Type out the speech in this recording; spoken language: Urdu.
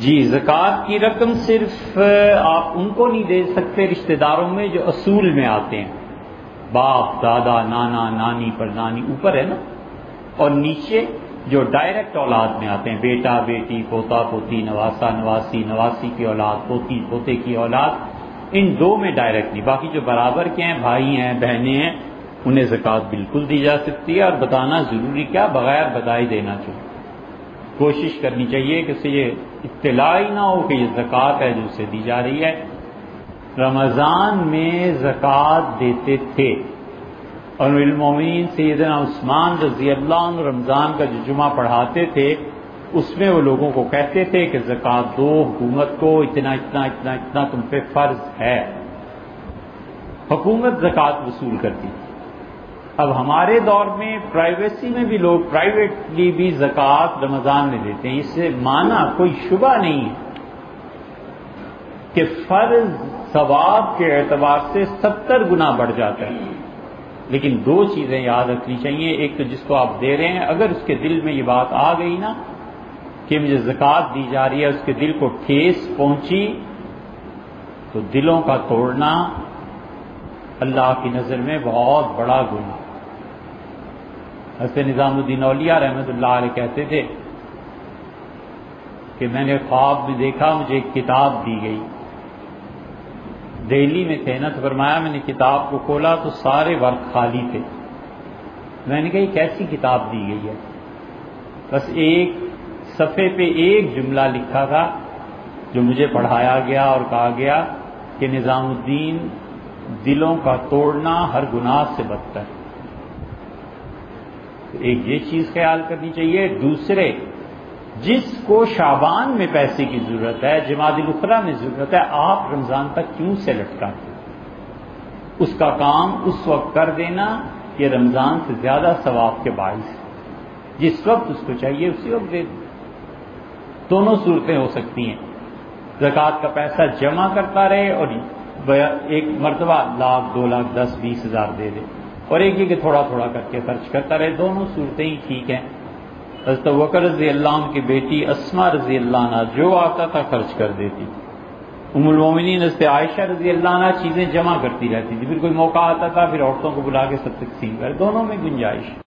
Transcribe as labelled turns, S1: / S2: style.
S1: جی، زکوٰۃ کی رقم صرف آپ ان کو نہیں دے سکتے رشتہ داروں میں جو اصول میں آتے ہیں، باپ، دادا، نانا، نانی، پردانی، اوپر ہے نا، اور نیچے جو ڈائریکٹ اولاد میں آتے ہیں، بیٹا، بیٹی، پوتا، پوتی، نواسا، نواسی، نواسی کی اولاد، پوتی، پوتے کی اولاد، ان دو میں ڈائریکٹ نہیں، باقی جو برابر کے ہیں، بھائی ہیں، بہنیں ہیں، انہیں زکوٰۃ بالکل دی جا سکتی ہے، اور بتانا ضروری کیا، بغیر بتائے دینا چاہیے، کوشش کرنی چاہیے کہ اسے یہ اطلاع ہی نہ ہو کہ یہ زکوٰۃ ہے جو اسے دی جا رہی ہے۔ رمضان میں زکوٰۃ دیتے تھے، اور المومنین سیدنا عثمان رضی اللہ عنہ رمضان کا جو جمعہ پڑھاتے تھے اس میں وہ لوگوں کو کہتے تھے کہ زکوٰۃ دو، حکومت کو اتنا اتنا اتنا اتنا تم پہ فرض ہے، حکومت زکوٰۃ وصول کرتی تھی۔ اب ہمارے دور میں پرائیویسی میں بھی لوگ پرائیویٹلی بھی زکوٰۃ رمضان میں دیتے ہیں، اس سے مانا کوئی شبہ نہیں ہے کہ فرض ثواب کے اعتبار سے 70 گنا بڑھ جاتا ہے، لیکن دو چیزیں یاد رکھنی چاہیے، ایک تو جس کو آپ دے رہے ہیں اگر اس کے دل میں یہ بات آ گئی نا کہ مجھے زکوٰۃ دی جا رہی ہے، اس کے دل کو ٹھیس پہنچی تو دلوں کا توڑنا اللہ کی نظر میں بہت بڑا گناہ۔ حضرت نظام الدین اولیاء رحمۃ اللہ علیہ کہتے تھے کہ میں نے خواب میں دیکھا مجھے ایک کتاب دی گئی، دہلی میں تھے نا، تو فرمایا میں نے کتاب کو کھولا تو سارے ورق خالی تھے، میں نے کہا یہ کیسی کتاب دی گئی ہے، بس ایک صفحے پہ ایک جملہ لکھا تھا جو مجھے پڑھایا گیا اور کہا گیا کہ نظام الدین، دلوں کا توڑنا ہر گناہ سے بدتر ہے۔ ایک یہ چیز خیال کرنی چاہیے۔ دوسرے، جس کو شعبان میں پیسے کی ضرورت ہے، جمادی الاخری میں ضرورت ہے، آپ رمضان تک کیوں سے لٹکاتے ہیں؟ اس کا کام اس وقت کر دینا یہ رمضان سے زیادہ ثواب کے باعث ہے، جس وقت اس کو چاہیے اسی وقت دے دیں۔ دونوں صورتیں ہو سکتی ہیں، زکوٰۃ کا پیسہ جمع کرتا رہے اور ایک مرتبہ 1,00,000، 2,00,000، 10,000، 20,000 دے دے، اور ایک یہ کہ تھوڑا تھوڑا کر کے خرچ کرتا رہے، دونوں صورتیں ہی ٹھیک ہیں۔ حضرت ابوبکر رضی اللہ عنہ کی بیٹی اسماء رضی اللہ عنہ جو آتا تھا خرچ کر دیتی، ام المومنین حضرت عائشہ رضی اللہ عنہ چیزیں جمع کرتی رہتی تھی، پھر کوئی موقع آتا تھا پھر عورتوں کو بلا کے سب تقسیم کر، دونوں میں گنجائش۔